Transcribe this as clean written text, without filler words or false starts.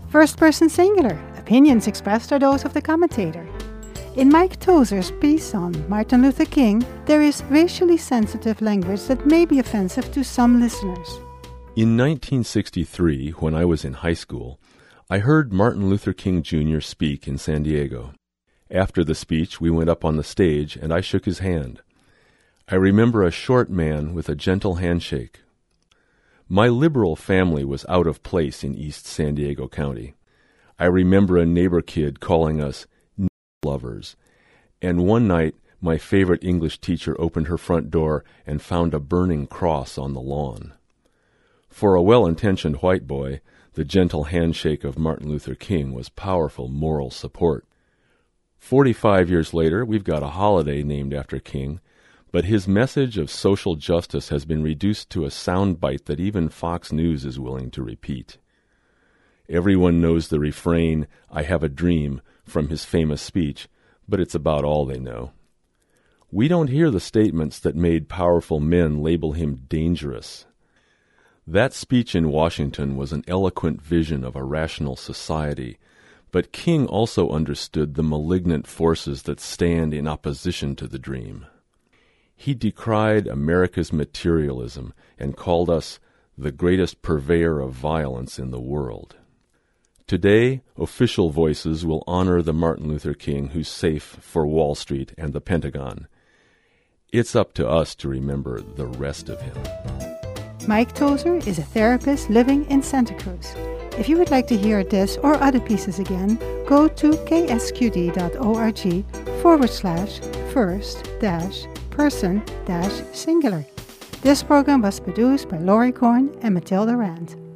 First person singular. Opinions expressed are those of the commentator. In Mike Tozer's piece on Martin Luther King, there is racially sensitive language that may be offensive to some listeners. In 1963, when I was in high school, I heard Martin Luther King Jr. speak in San Diego. After the speech, we went up on the stage and I shook his hand. I remember a short man with a gentle handshake. My liberal family was out of place in East San Diego County. I remember a neighbor kid calling us lovers, and one night my favorite English teacher opened her front door and found a burning cross on the lawn. For a well-intentioned white boy, the gentle handshake of Martin Luther King was powerful moral support. 45 years later, we've got a holiday named after King, but his message of social justice has been reduced to a soundbite that even Fox News is willing to repeat. Everyone knows the refrain, "I have a dream," from his famous speech, but it's about all they know. We don't hear the statements that made powerful men label him dangerous. That speech in Washington was an eloquent vision of a rational society, but King also understood the malignant forces that stand in opposition to the dream. He decried America's materialism and called us the greatest purveyor of violence in the world. Today, official voices will honor the Martin Luther King who's safe for Wall Street and the Pentagon. It's up to us to remember the rest of him. Mike Tozer is a therapist living in Santa Cruz. If you would like to hear this or other pieces again, go to ksqd.org/first-person-singular. This program was produced by Laurie Korn and Matilda Rand.